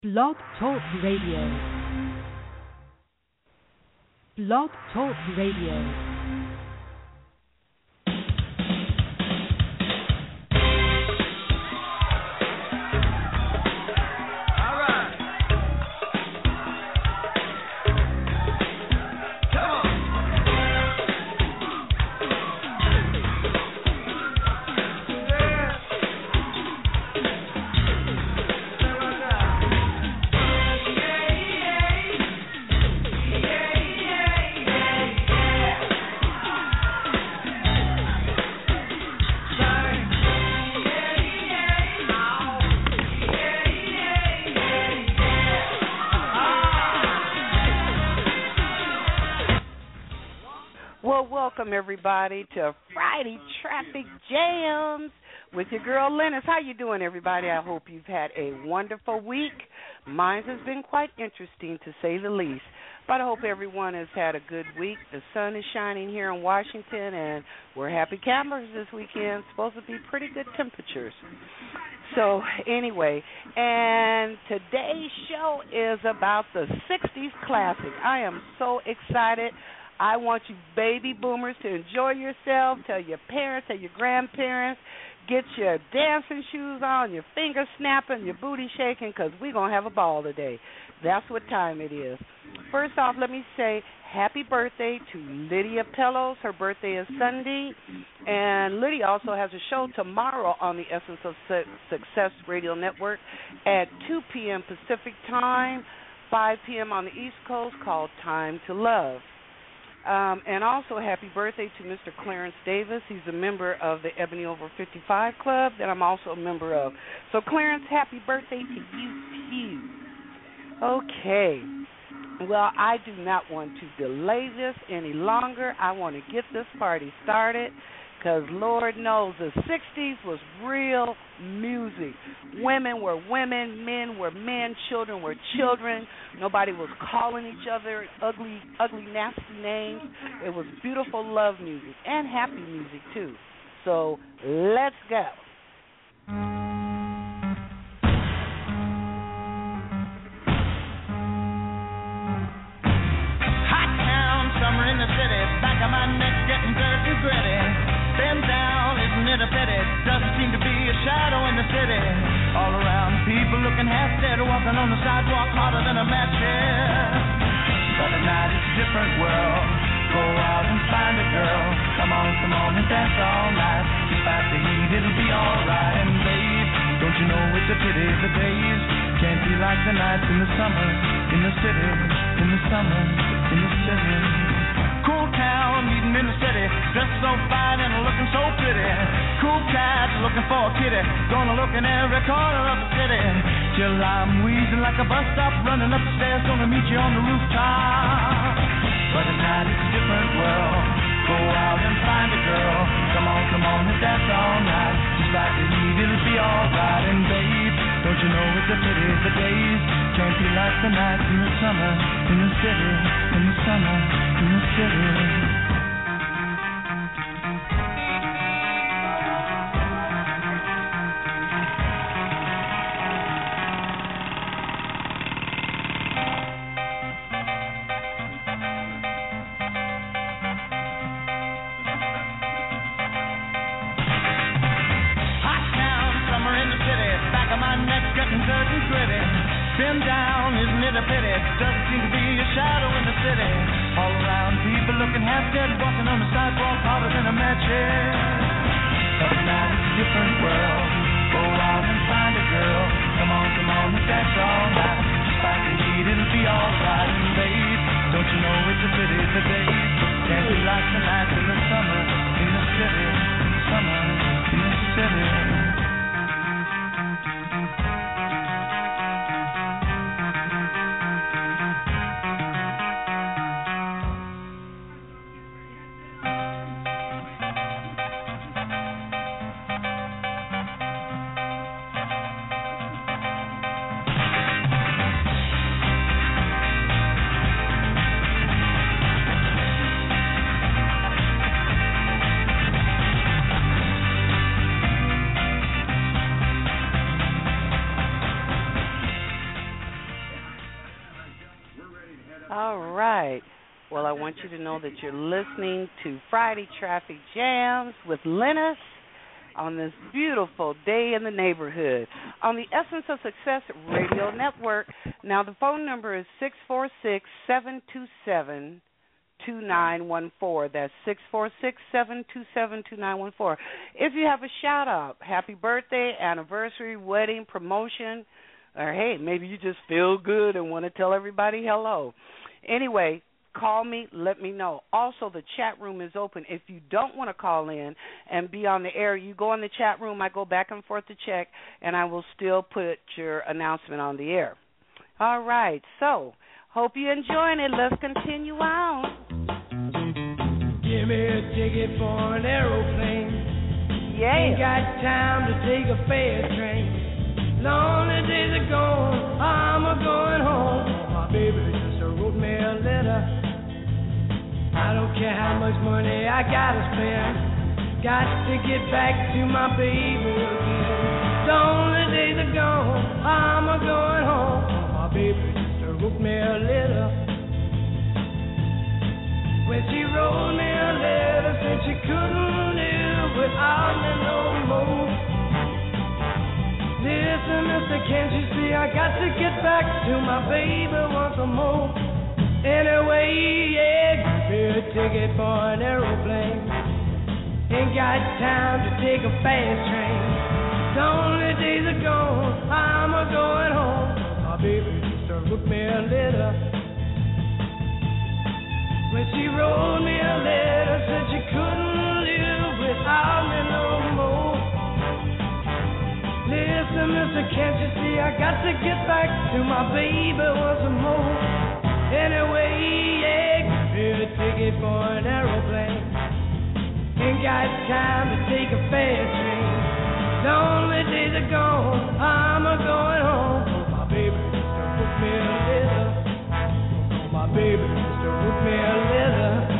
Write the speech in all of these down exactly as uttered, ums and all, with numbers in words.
Blog Talk Radio. Blog Talk Radio. Welcome everybody to Friday Traffic Jams with your girl Lennis. How you doing, everybody? I hope you've had a wonderful week. Mine has been quite interesting, to say the least. But I hope everyone has had a good week. The sun is shining here in Washington, and we're happy campers this weekend. It's supposed to be pretty good temperatures. So anyway, and today's show is about the sixties classic. I am so excited. I want you baby boomers to enjoy yourself. Tell your parents, tell your grandparents, get your dancing shoes on, your fingers snapping, your booty shaking, because we're going to have a ball today. That's what time it is. First off, let me say happy birthday to Lydia Pellos. Her birthday is Sunday. And Lydia also has a show tomorrow on the Essence of Success Radio Network at two p.m. Pacific Time, five p.m. on the East Coast, called Time to Love. Um, and also happy birthday to Mister Clarence Davis. He's a member of the Ebony Over fifty-five Club that I'm also a member of. So, Clarence, happy birthday to you, too. Okay. Well, I do not want to delay this any longer. I want to get this party started because, Lord knows, the sixties was real music. Women were women, men were men, children were children. Nobody was calling each other ugly, ugly, nasty names. It was beautiful love music and happy music, too. So let's go. Hot town, summer in the city, back of my neck getting dirt and gritty. Bend down, isn't it a pity? Doesn't seem to be a shadow in the city. All around, people looking half dead, walking on the sidewalk harder than a match here. But at night it's a different world. Go out and find a girl. Come on, come on and dance all night. Despite the heat, it'll be alright. And babe, don't you know it's a pity the days can't be like the nights in the summer, in the city, in the summer, in the city. Cool town, meeting in the city, dressed so fine and looking so pretty. Cool cat, looking for a kitty, gonna look in every corner of the city. Till I'm wheezing like a bus stop, running up the stairs, gonna meet you on the rooftop. But at night it's a different world. Go out and find a girl. Come on, come on and dance all night. Just like the heat, it'll be alright. And babe, don't you know it's a pity the days can't be like the nights in the summer, in the city, in the summer, in the city. Been down, isn't it a pity? Doesn't seem to be a shadow in the city. All around, people looking half dead, walking on the sidewalk harder than a match here. But now it's a different world. Go out and find a girl. Come on, come on and dance all night. Despite the heat, it'll be alright. And babe, don't you know it's a pity the days can't be like the nights in the summer, in the city, summer, in the city. All right. Well, I want you to know that you're listening to Friday Traffic Jams with Lennis on this beautiful day in the neighborhood on the Essence of Success Radio Network. Now, the phone number is six four six, seven two seven, two nine one four. That's six four six, seven two seven, two nine one four. If you have a shout-out, happy birthday, anniversary, wedding, promotion, or, hey, maybe you just feel good and want to tell everybody hello. Anyway, call me, let me know. Also, the chat room is open. If you don't want to call in and be on the air, you go in the chat room. I go back and forth to check, and I will still put your announcement on the air. All right, so hope you're enjoying it. Let's continue on. Give me a ticket for an aeroplane. Yeah. Ain't got time to take a fast train. Lonely days are gone, I'm a going home. My baby just wrote me a letter. I don't care how much money I gotta spend. Got to get back to my baby again. Lonely days are gone, I'm a going home. My baby just wrote me a letter. When she wrote me a letter, said she couldn't live without me no more. Listen, mister, can't you see I got to get back to my baby once more. Anyway, yeah, give me a ticket for an aeroplane. Ain't got time to take a fast train. Lonely days are gone, I'm a going home. My baby used to wrote me a letter. When she wrote me a letter, said she couldn't live without me no more. Listen, mister, can't you see I got to get back to my baby once more. Anyway, yeah, give me a ticket for an aeroplane. Ain't got time to take a fast train. Lonely days are gone, I'm a going home. Oh, my baby just wrote me a letter. Oh, my baby just wrote me a letter.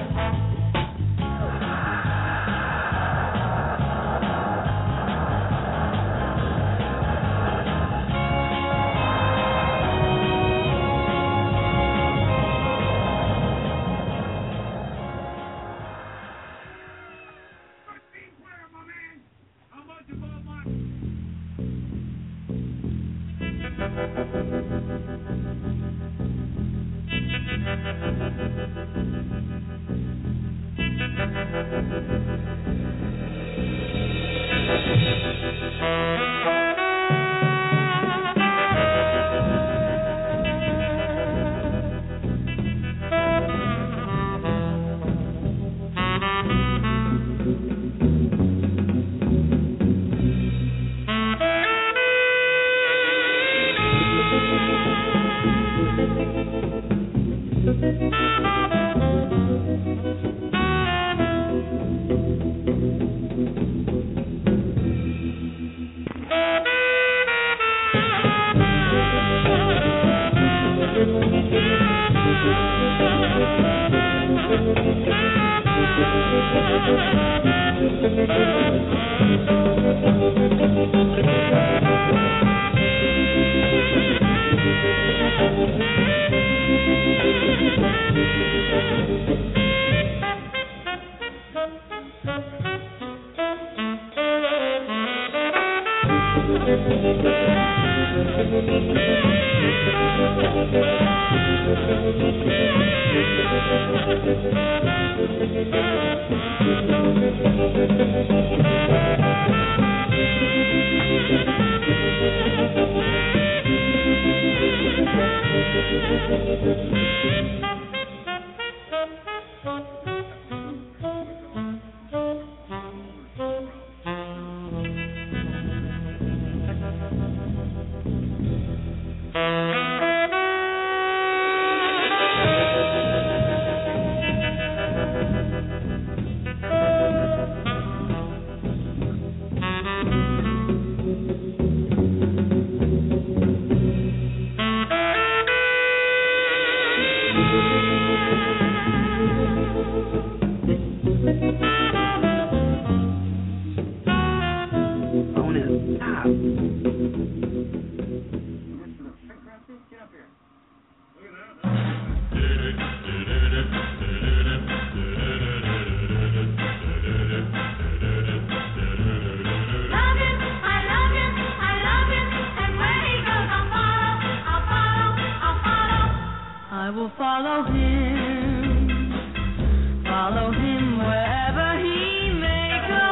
I will follow him, follow him wherever he may go.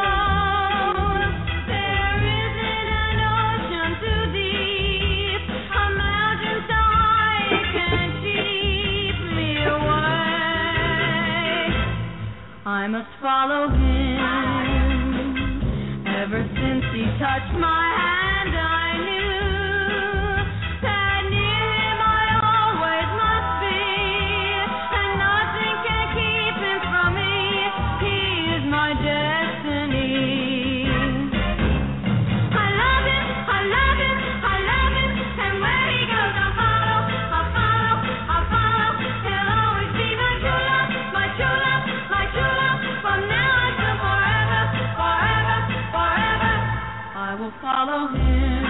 There isn't an ocean too deep, a mountain so high it can't keep me away. I must follow him. Ever since he touched my hand, I knew that near him I always must be, and nothing can keep him from me. He is my destiny. I love him, I love him, I love him, and where he goes I'll follow, I'll follow, I'll follow. He'll always be my true love, my true love, my true love, from now until forever, forever, forever. I will follow him,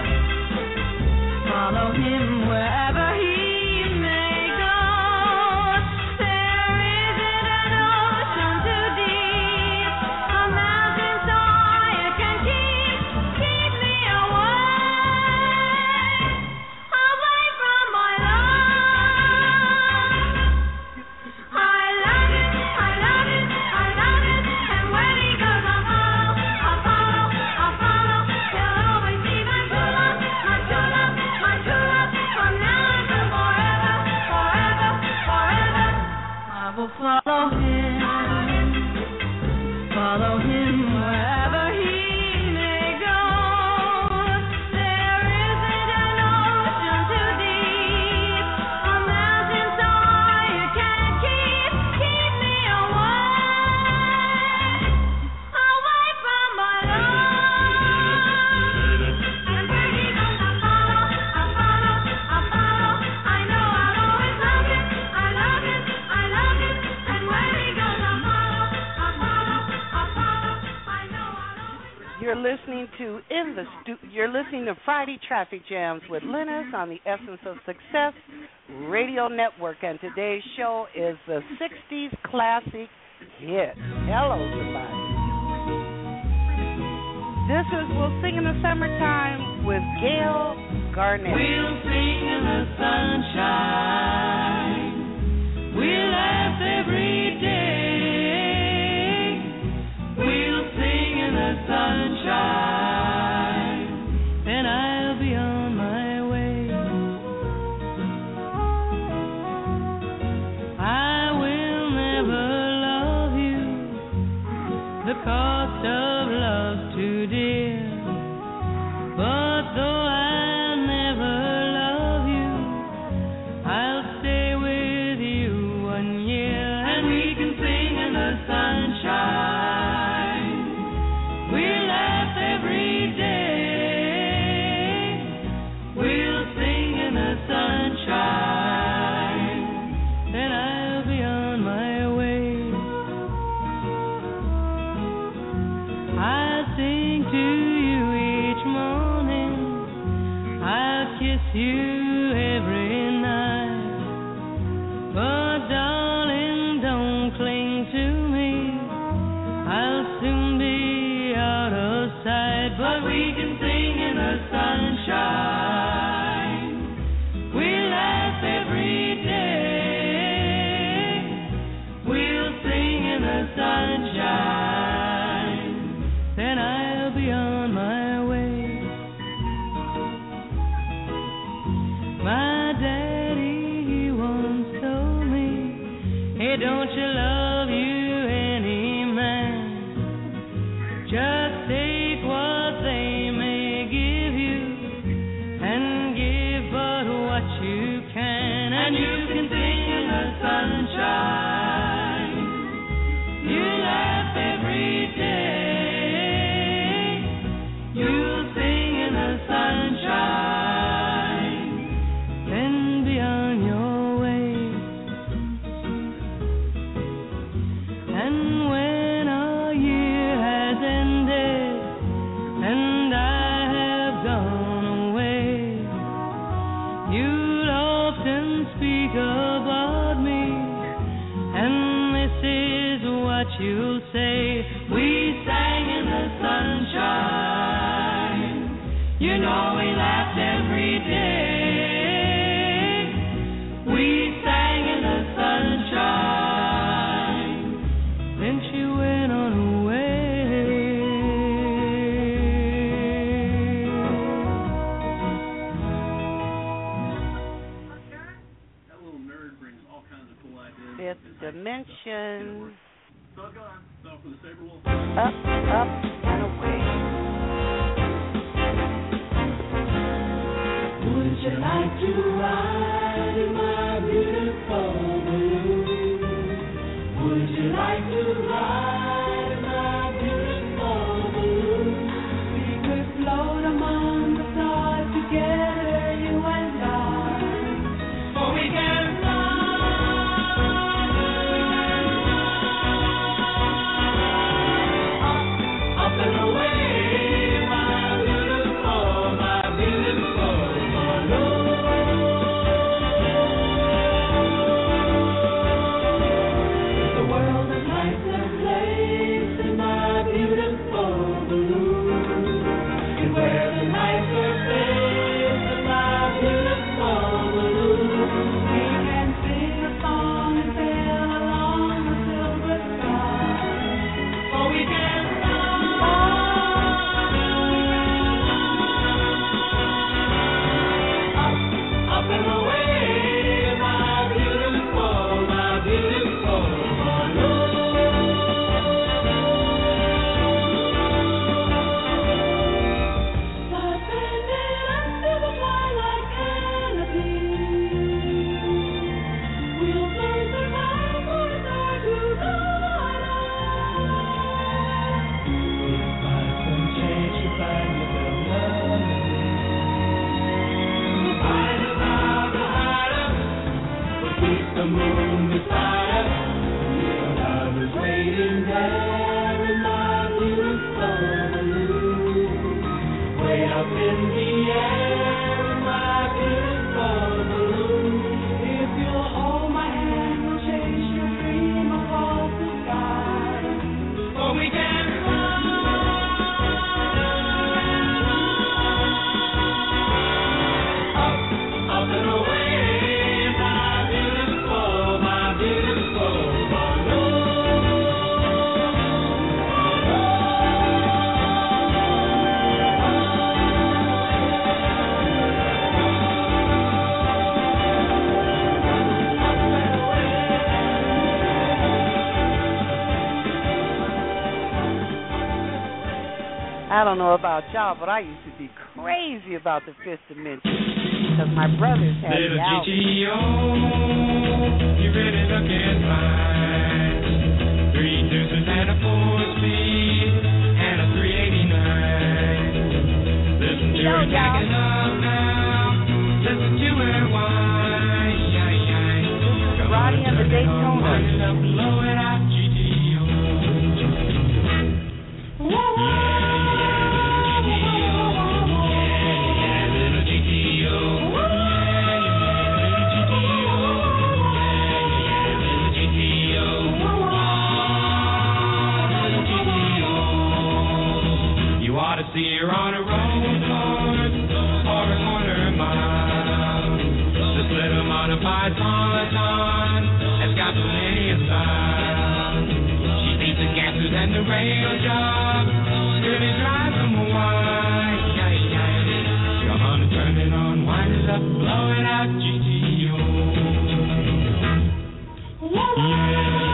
follow him wherever he may go. There isn't an ocean too deep, a mountain so high it can keep, keep me away, away from my love. I love him, I love him, I love him, and where he goes I'll follow, I'll follow, I'll follow. He'll always be my true love, my true love, my true love, from now until forever, forever, forever. I will follow him, follow him wherever he may go. There isn't an ocean too deep, a mountain so high you can't keep, keep me away, away from my love. And where he goes I'll follow, I'll follow, I'll follow. I know I'll always love him, I love him, I love him, and where he goes I'll follow, I'll follow, I'll follow. I know I'll always. You're listening to in the stu- You're listening to Friday Traffic Jams with Linus on the Essence of Success Radio Network, and today's show is the sixties classic hit. Hello, somebody. This is We'll Sing in the Summertime with Gail Garnett. We'll sing in the sunshine. We'll laugh every day. We'll sing in the sunshine. Then I'll be on my way. I will never love you. The cost of love's too dear. But though I'll never love you, I'll stay with you one year, and we can sing in the sunshine. We'll laugh every day. We'll sing in the sunshine. Then I'll be on my way. I'll sing to you each morning. I'll kiss you every night. But darling, don't cling to me. I'll soon be out of sight. But we can sing in the sunshine. We'll laugh every day. We'll sing in the sunshine. Then I'll be on my way. My daddy, he once told me, hey, don't you love you any man? Just take what they may give you, and give but what you can, and you can sing in the sunshine. You laugh every day. You'll sing in the sunshine. Then be on your way. And when our year has ended and I have gone away, you'll often speak think about me, and this is what you'll say. We sang in the sunshine, you know we laughed every day. We sang in the sunshine, then she went on her Fifth Dimension. So go on. So for the Saber Wolf. Up, up, and away. Would you like to ride in my beautiful balloon? Would you like to ride in my beautiful balloon? We could float among the stars together, you and I. For we can fly. I don't know about y'all, but I used to be crazy about the Fifth Dimension because my brothers had Little the album. G T O, you really looking fine. Three deuces and a four speed and a three eighty-nine. Listen to Yo, her jacking up now. Listen to her whine. This is Roddy and the Daytona. Blow it out, G T O. Yeah. See her on a road course or a corner mile. This little modified Peloton has got plenty of style. She beats the gases and the rail job, really drives them wild. Come on and turn it on, wind it up, blow it out, G T O. Yeah.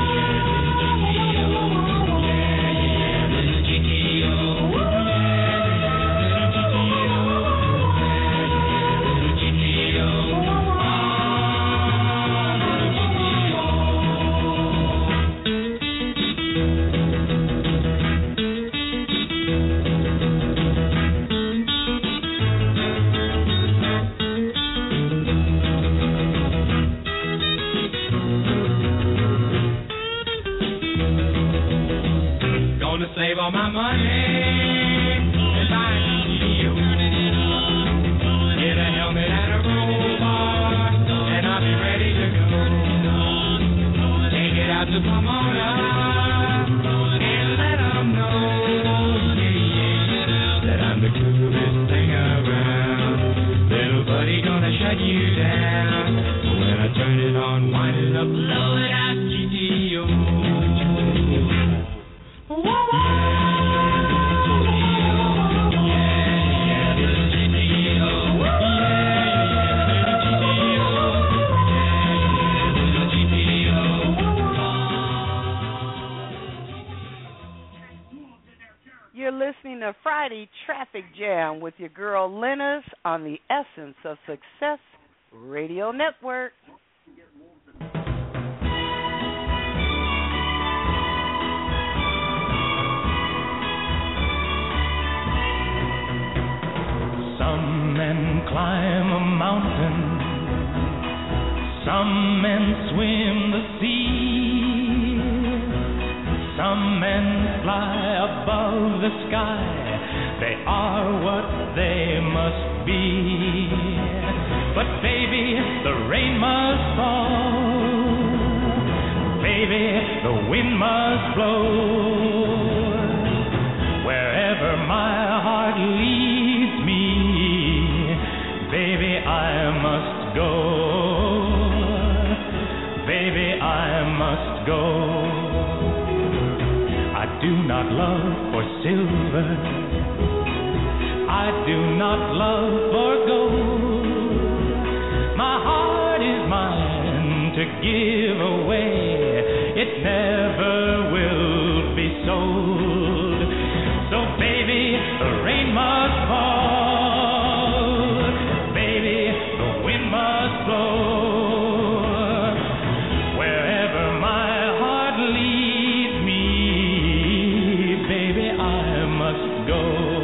Save all my money and buy a G T O. Get a helmet and a roll bar, and I'll be ready to go. on, wind it up, blow it out, G T O. Whoa, whoa. You're listening to Friday Traffic Jam with your girl Lennis on the Essence of Success Radio Network. Some men climb a mountain, some men swim the sea, some men fly above the sky. They are what they must be. But baby, the rain must fall. Baby, the wind must blow. Wherever my heart leads me, baby, I must go. Baby, I must go. I do not love for silver, I do not love for gold. My heart is mine to give away, it never will be sold. So baby, the rain must fall, baby, the wind must blow. Wherever my heart leads me, baby, I must go.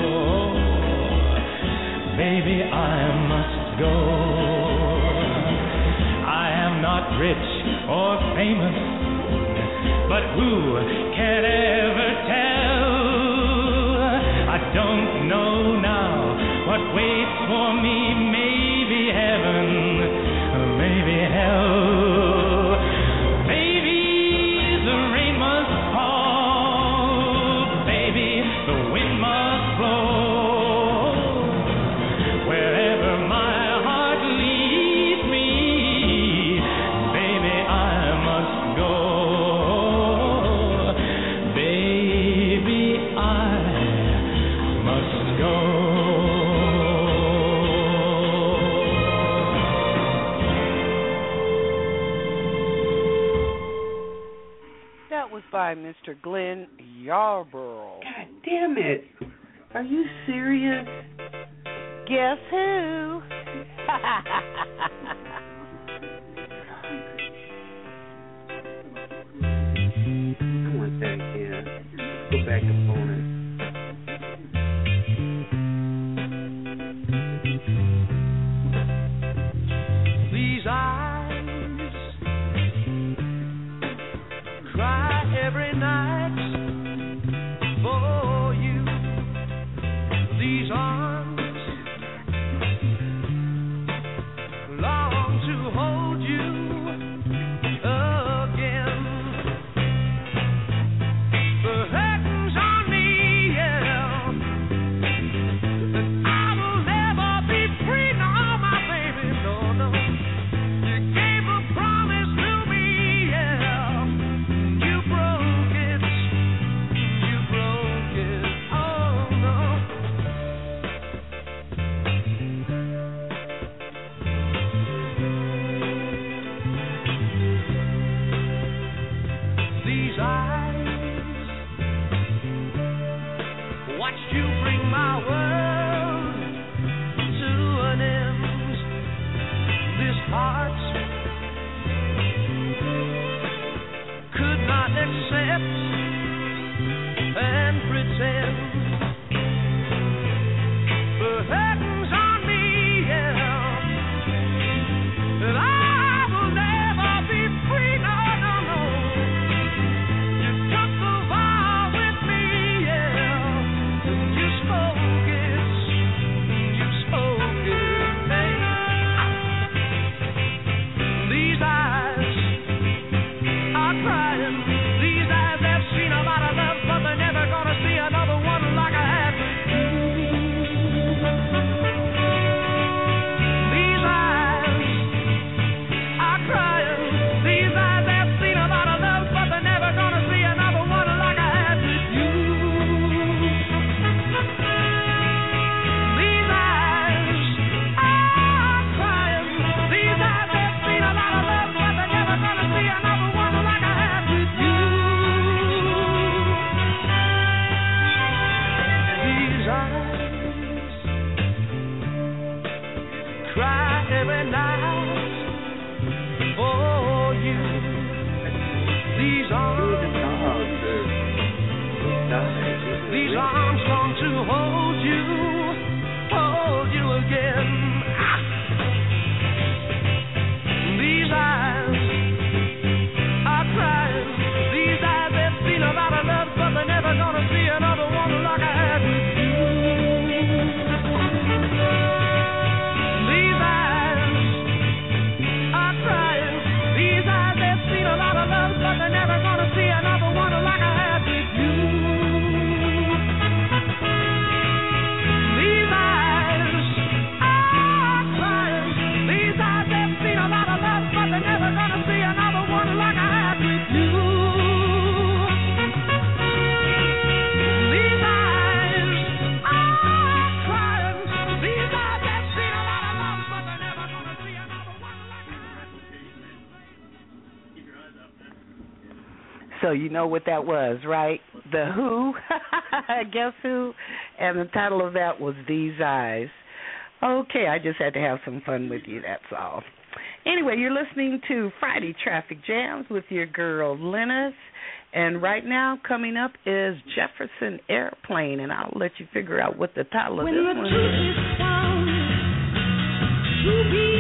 Baby, I must go. I am not rich or famous, but who can ever tell? I don't know now what waits for me. Maybe heaven, maybe hell. Baby, the rain must fall. Baby, the wind must blow. By Mister Glenn Yarborough. God damn it. Are you serious? Guess who? I want that again. Go back to phone. These eyes cry every night for you. These arms long So you know what that was, right? The Who, Guess Who? And the title of that was These Eyes. Okay, I just had to have some fun with you, that's all. Anyway, you're listening to Friday Traffic Jams with your girl, Linus. And right now, coming up is Jefferson Airplane, and I'll let you figure out what the title of When this the one truth is. is found to be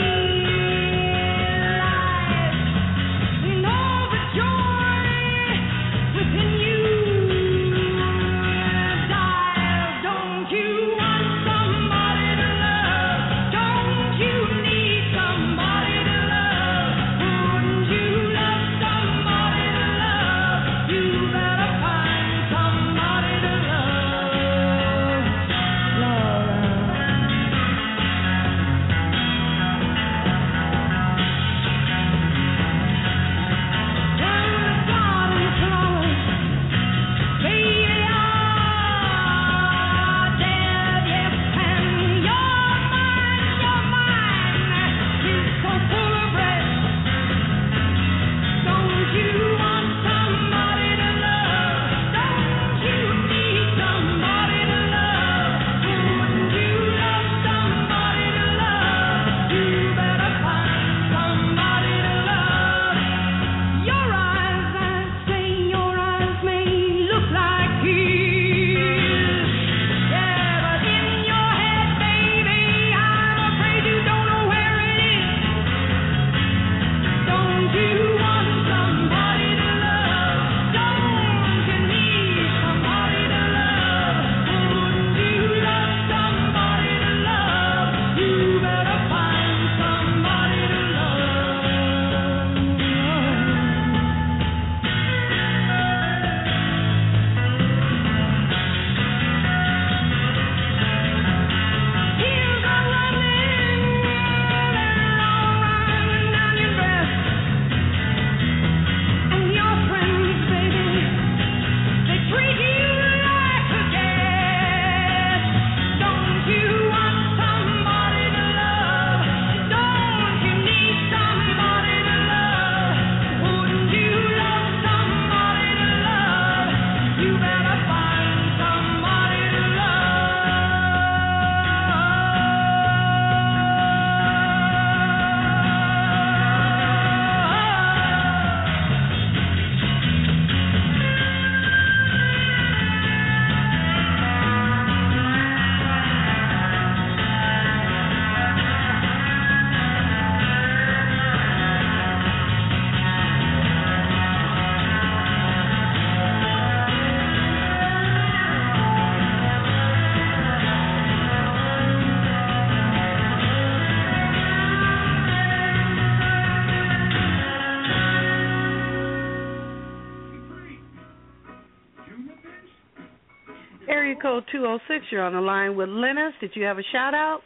Area code two oh six, you're on the line with Linus. Did you have a shout out?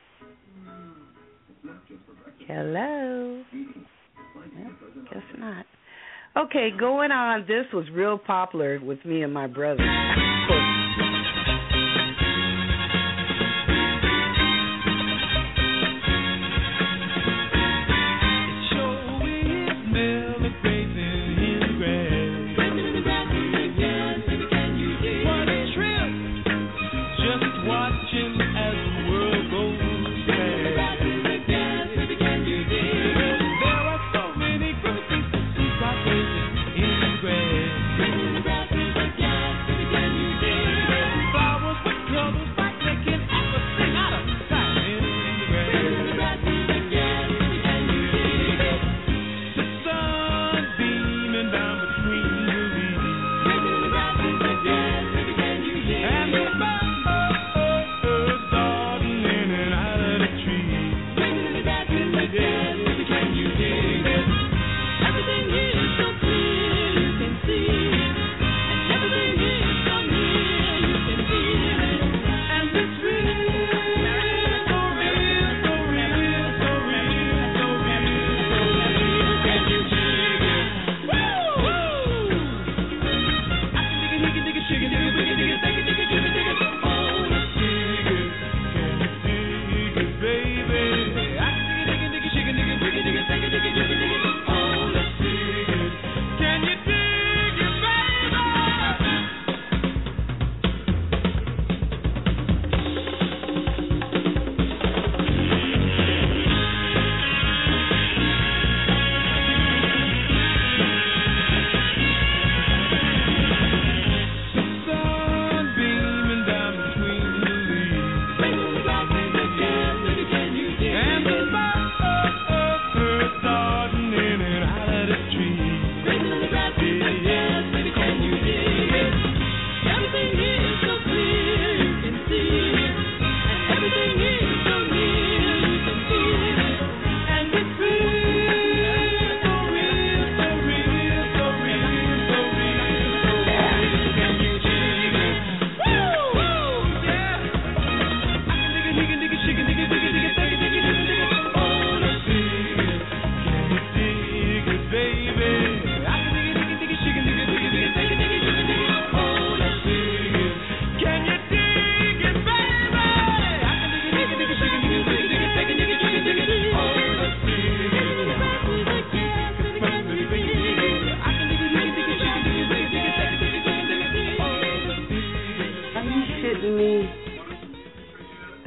Hello. Well, guess not. Okay, going on. This was real popular with me and my brother. Can you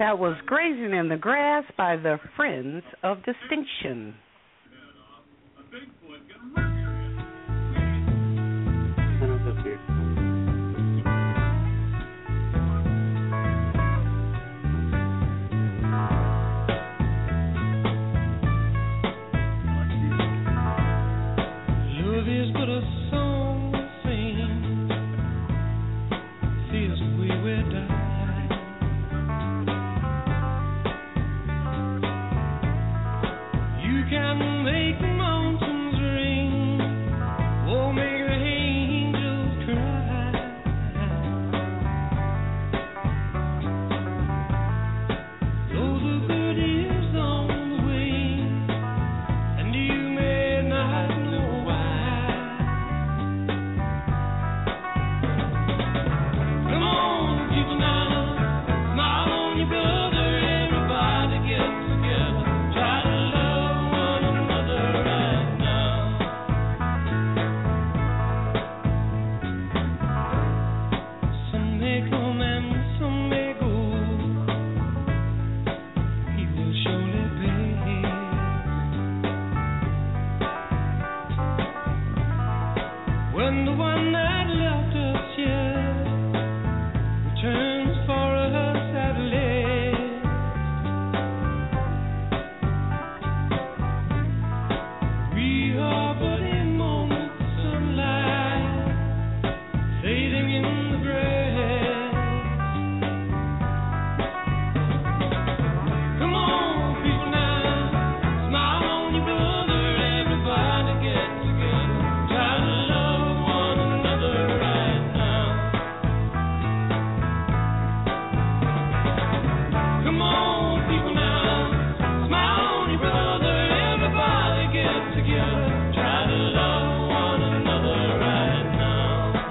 That was Grazing in the Grass by the Friends of Distinction. Love is but a song we sing, feels the way we die. You can make mountains ring, or make the angels cry. Though the good is on the wing, and you may not know why. Come on, people now, smile on your brother, everybody get together, try to love one another right now. Some may come and some may go, he will surely pay. When the one that left us here returns for us at last, we are but a moment's sunlight fading in the grass. Come on, people now, smile on your brother, everybody get together, try to love one another right now. Come on, people now, smile on your brother, everybody get together, try to love one another right now.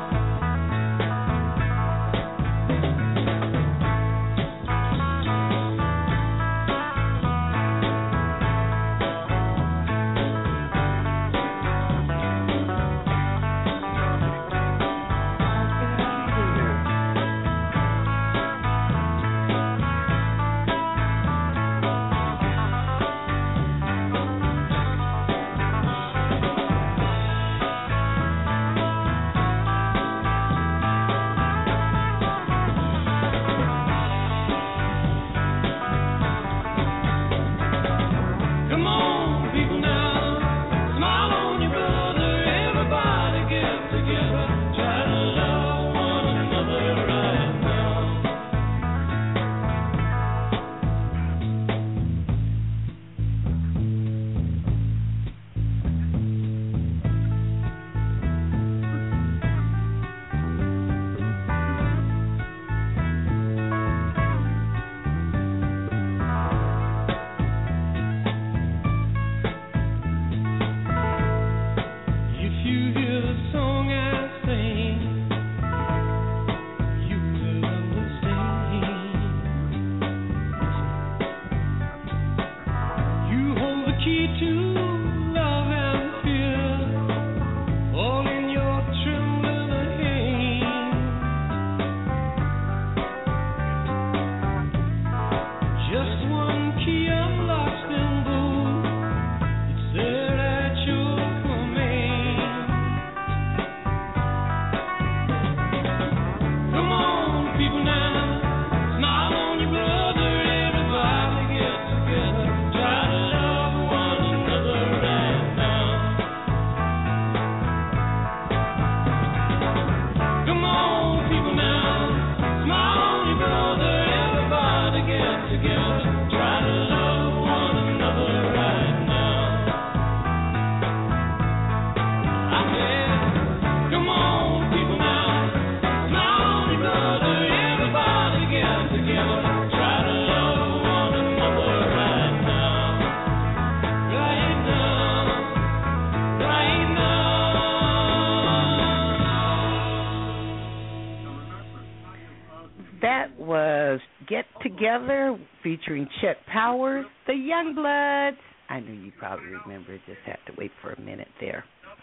Come on, people now, smile on your brother, everybody get together, try to love one another right now. If you hear the song I sing, you will understand. You hold the key to love and fear, all in your trembling hand. Just one key unlocks them both. It's there at your command. Come on, people now, smile on your brother, everybody get together, try to love one another right now. Come on, people now, smile on your brother, everybody get together, try to love one another right now. I said, come on, people now, smile on your brother, everybody get together, try to love one another right now. Right now, right now. That was Get Together featuring Chet Powers, the Youngbloods. I knew you probably remember, just had to wait for a minute there.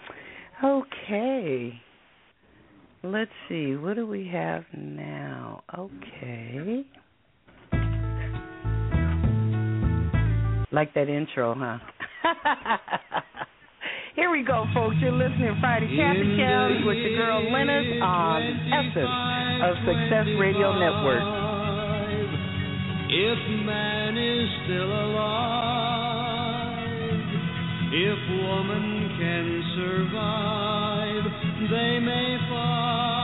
Okay. Let's see, what do we have now? Okay. Like that intro, huh? Here we go, folks. You're listening to Friday Traffic Jams with your girl Lennis on Essence of Success Radio Network. If man is still alive, if woman can survive, they may find.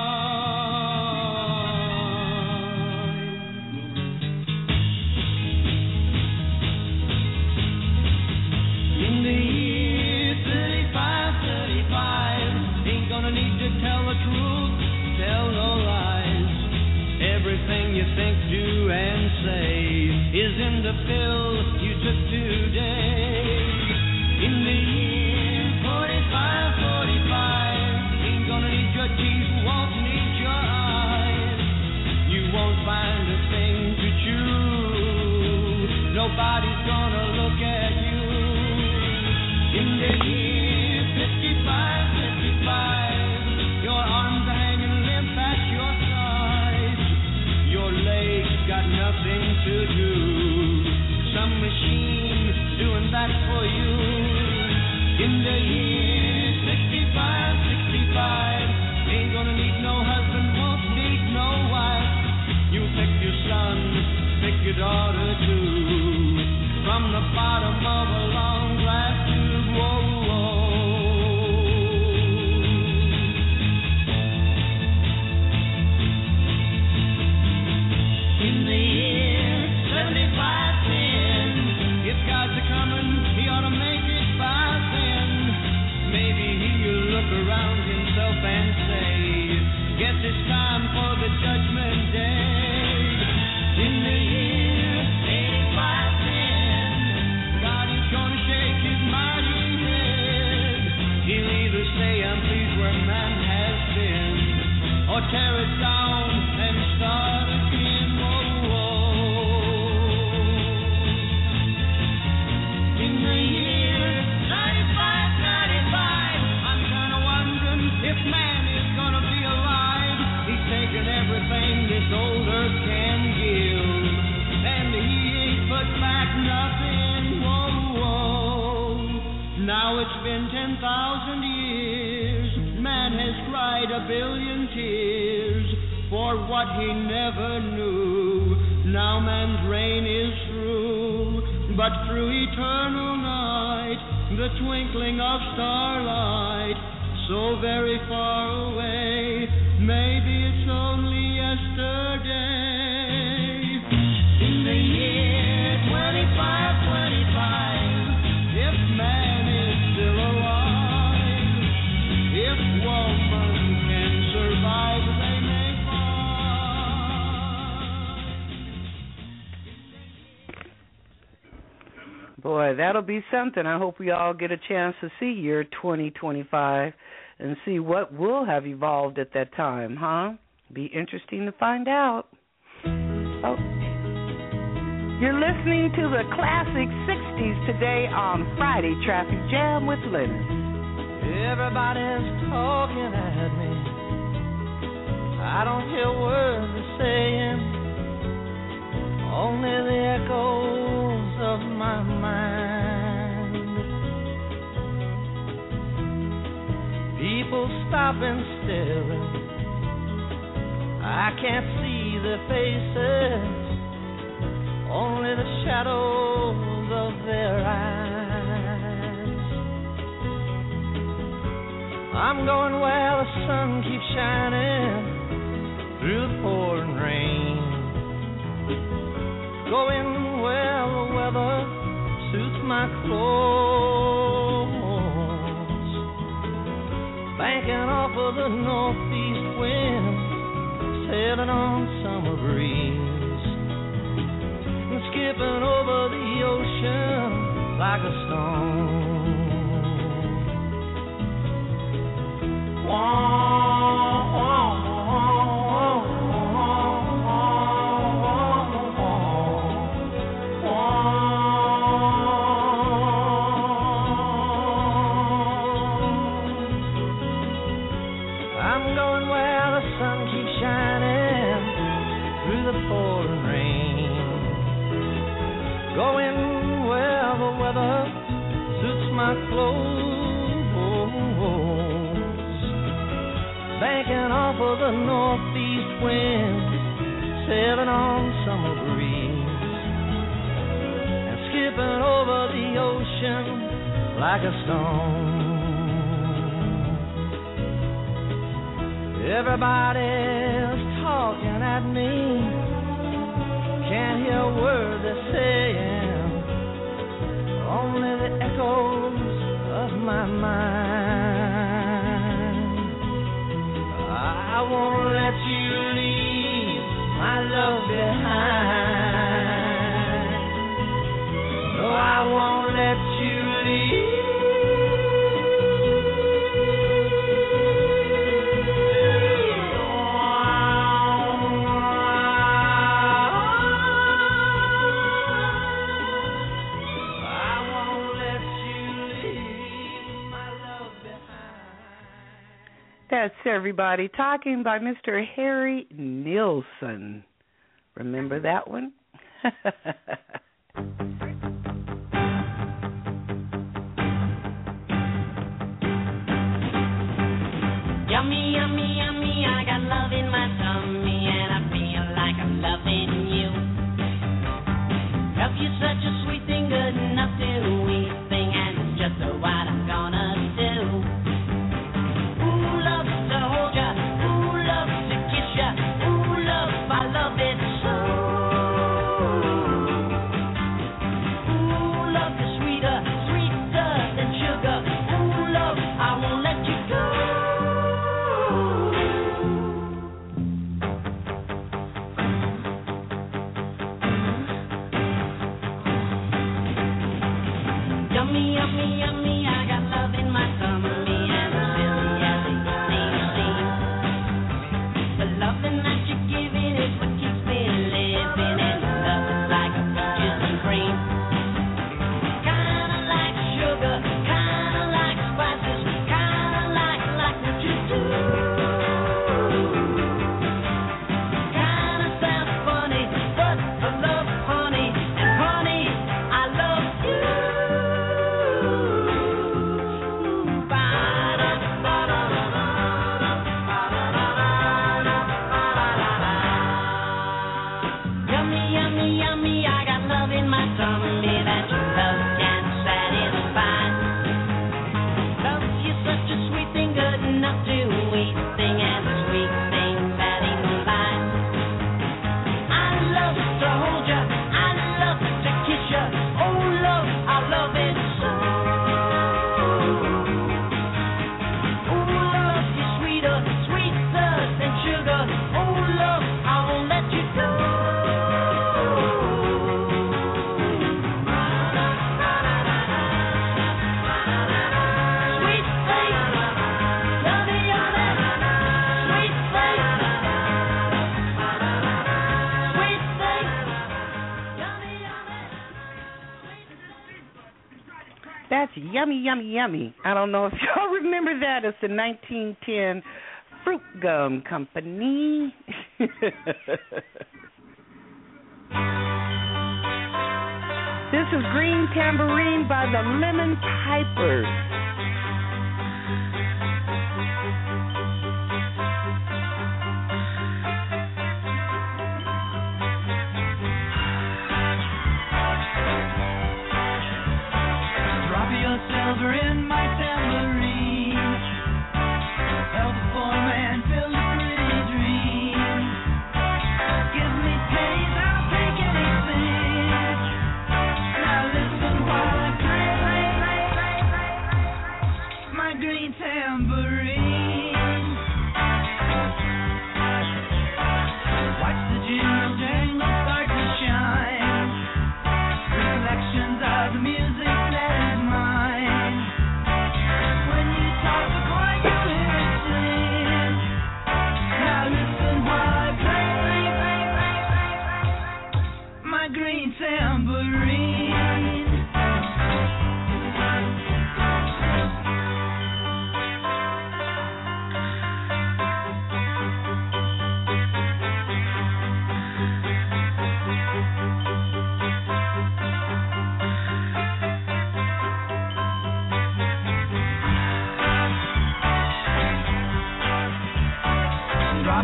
In the year thirty-five, thirty-five, ain't gonna need to tell the truth, tell no lies. Everything you think, do, and say is in the pill you took today. In the year forty-five, forty-five, ain't gonna need your teeth, won't need your eyes. You won't find a thing to chew, nobody's gonna look at you. In the year fifty-five, fifty-five, your arms are hanging limp at your sides. Your legs got nothing to do. Some machine doing that for you. In the year sixty-five, sixty-five, ain't gonna need no husband, won't need no wife. You pick your son, pick your daughter too. From the bottom of a long glass tube, whoa, whoa. In the year seventy-five, ten, if God's a coming, he ought to make it by then. Maybe he'll look around himself and say, guess it's time for the judgment day. In the year eighty-five, ten, God is gonna shake his mighty head. He'll either say, I'm pleased where man has been, or tear it down and start again. Whoa, whoa. In the year ninety-five, ninety-five, I'm kinda wondering if man is gonna be alive. He's taken everything this old earth can give, and he ain't put back nothing. Whoa, whoa. Now it's been ten thousand years. Man has cried a billion tears for what he never knew. Now man's reign is through, but through eternal night, the twinkling of starlight, so very far away, maybe it's only yesterday. In the year twenty-five, twenty-five, if man is still alive, if woman can survive, they may find. Boy, that'll be something. I hope we all get a chance to see year twenty twenty-five and see what will have evolved at that time, huh? Be interesting to find out. Oh. You're listening to the classic sixties today on Friday Traffic Jam with Lennis. Everybody's talking at me. I don't hear words they're saying, only the echoes of my mind. People stop and staring. I can't see their faces, only the shadows of their eyes. I'm going where the sun keeps shining through the pouring rain, going where the weather suits my clothes, banking off of the northeast wind, sailing on summer breeze, and skipping over the ocean like a stone. Wah, wah, wah, I'm going where the sun keeps shining through the pouring rain, going where the flows, banking off of the northeast wind, sailing on summer breeze, and skipping over the ocean like a stone. Everybody's talking at me, can't hear a word they're saying, only the echoes of my mind. I won't let you leave my love behind. No, I won't let you leave. That's Everybody Talking by Mister Harry Nilsson. Remember that one? Yummy, yummy, yummy, I got love in my tummy, and I feel like I'm loving you. Love you such a sweet thing, good enough to eat thing, and it's just what I'm gonna do. Yummy, yummy, yummy, I got love in my tummy, and it's silly as it seems. The loving that you're giving is what keeps me living, and love is like a peaches and cream. Kinda like sugar, kinda like spices, kinda like, like what you do. Kinda sounds funny, but I love honey, and honey, I love you. That's Yummy, Yummy, Yummy. I don't know if y'all remember that. It's the nineteen ten Fruit Gum Company. This is Green Tambourine by the Lemon Pipers. Silver in my tambourine, help a poor man fill a pretty dream. Give me pennies, I'll take anything. Now listen while I play my green tambourine. Watch the jingle jangle start to shine. Reflections of the music that is mine.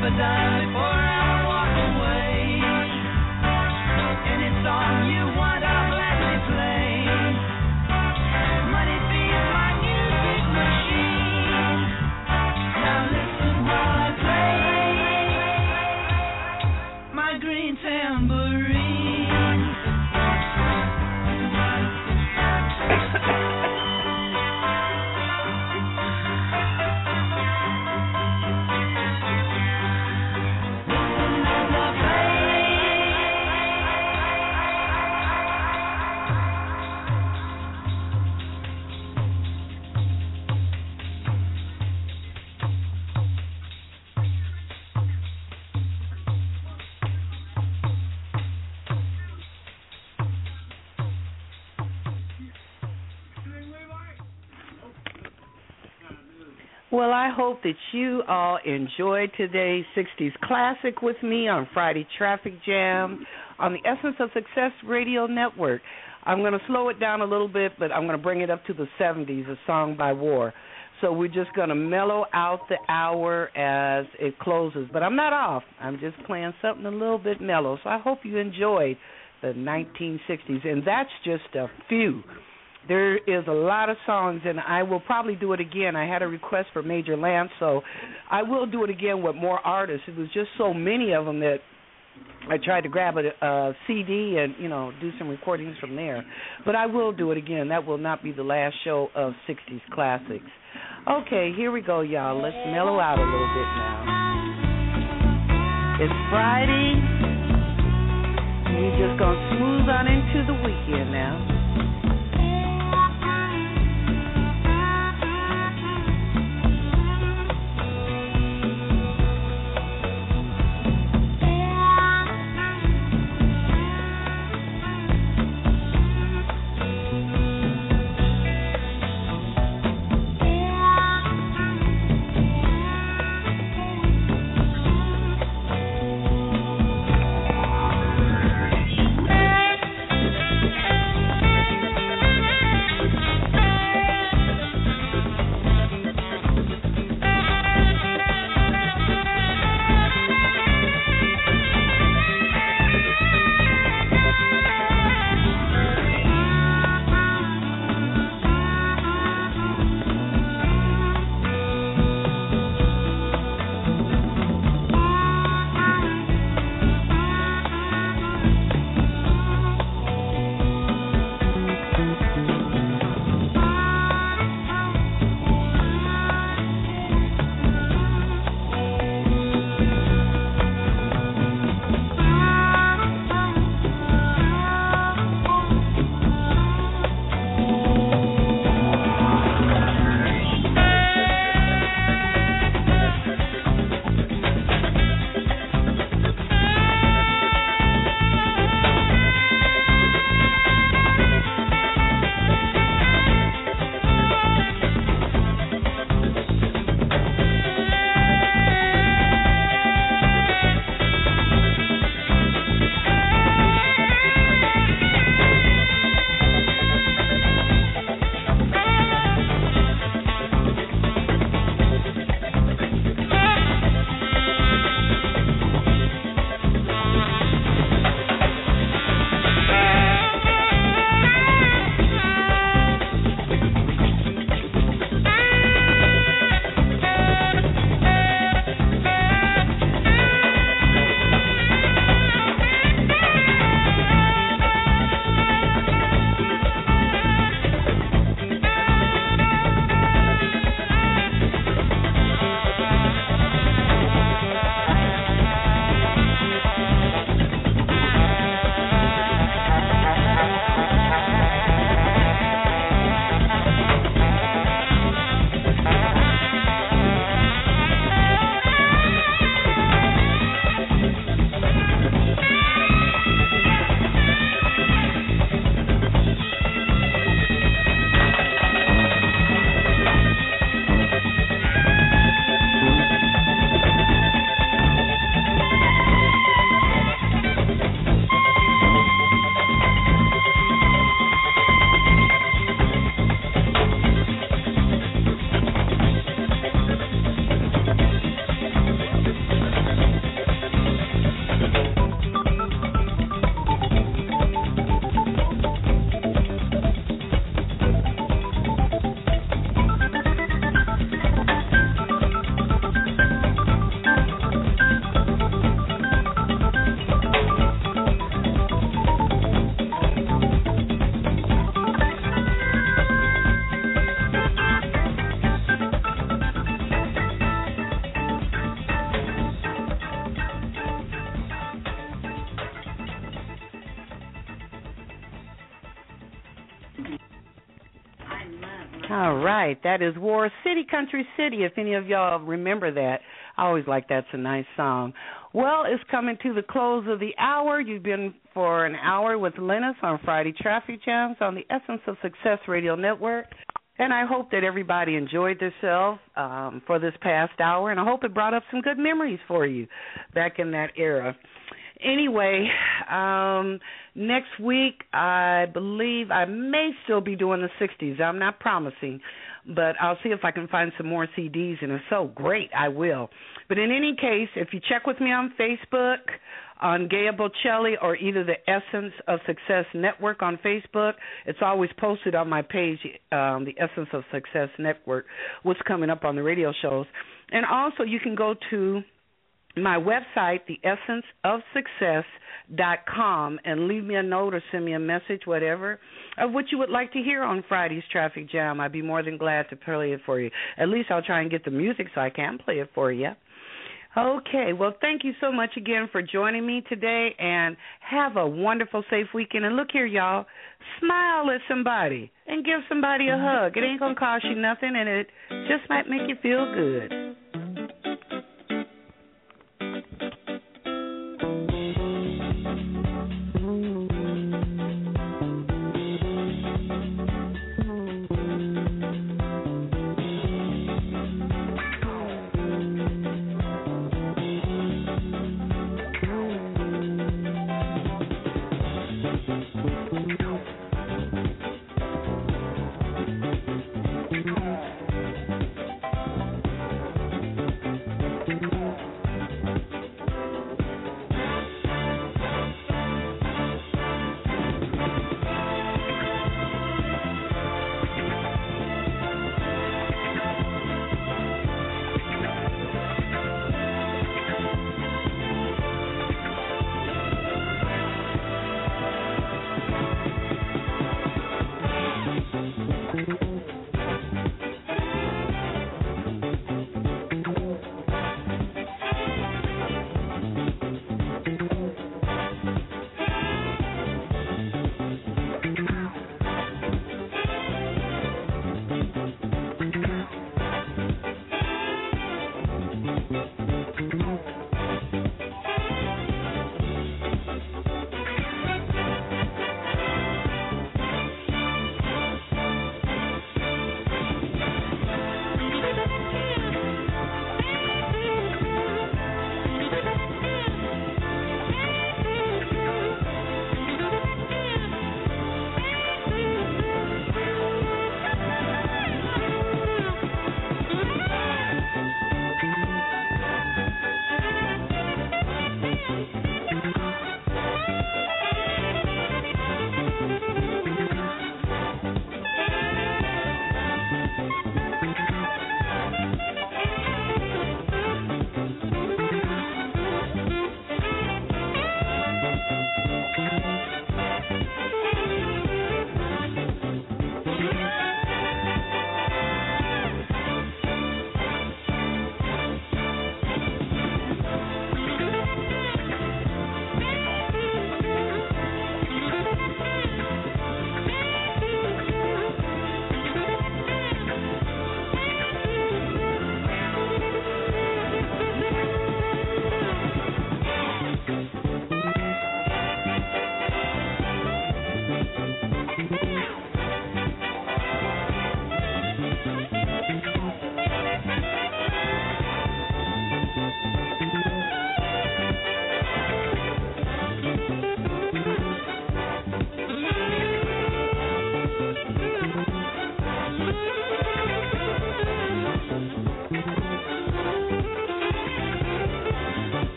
a dime before I walk away. Any song you want, I'll gladly play. Money being my music machine. Now listen while I play my green tambourine. Well, I hope that you all enjoyed today's sixties classic with me on Friday Traffic Jam on the Essence of Success Radio Network. I'm going to slow it down a little bit, but I'm going to bring it up to the seventies, a song by War. So we're just going to mellow out the hour as it closes. But I'm not off. I'm just playing something a little bit mellow. So I hope you enjoyed the nineteen sixties. And that's just a few. There is a lot of songs, and I will probably do it again. I had a request for Major Lance, so I will do it again with more artists. It was just so many of them that I tried to grab a, a C D and, you know, do some recordings from there. But I will do it again. That will not be the last show of sixties Classics. Okay, here we go, y'all. Let's mellow out a little bit now. It's Friday. We're just going to smooth on into the weekend now. Thank All right, that is War City, Country City, if any of y'all remember that. I always like that's a nice song. Well, it's coming to the close of the hour. You've been for an hour with Lennis on Friday Traffic Jams on the Essence of Success Radio Network. And I hope that everybody enjoyed themselves um, for this past hour, and I hope it brought up some good memories for you back in that era. Anyway, um, next week I believe I may still be doing the sixties. I'm not promising, but I'll see if I can find some more C Ds, and if so, great, I will. But in any case, if you check with me on Facebook, on Gaia Bocelli, or either the Essence of Success Network on Facebook, it's always posted on my page, um, the Essence of Success Network, what's coming up on the radio shows. And also you can go to my website, the essence of success dot com, and leave me a note or send me a message, whatever, of what you would like to hear on Friday's Traffic Jam. I'd be more than glad to play it for you. At least I'll try and get the music so I can play it for you. Okay, well, thank you so much again for joining me today, and have a wonderful, safe weekend. And look here, y'all, smile at somebody and give somebody a hug. It ain't going to cost you nothing, and it just might make you feel good.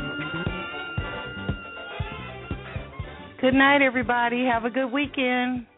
Good night, everybody. Have a good weekend.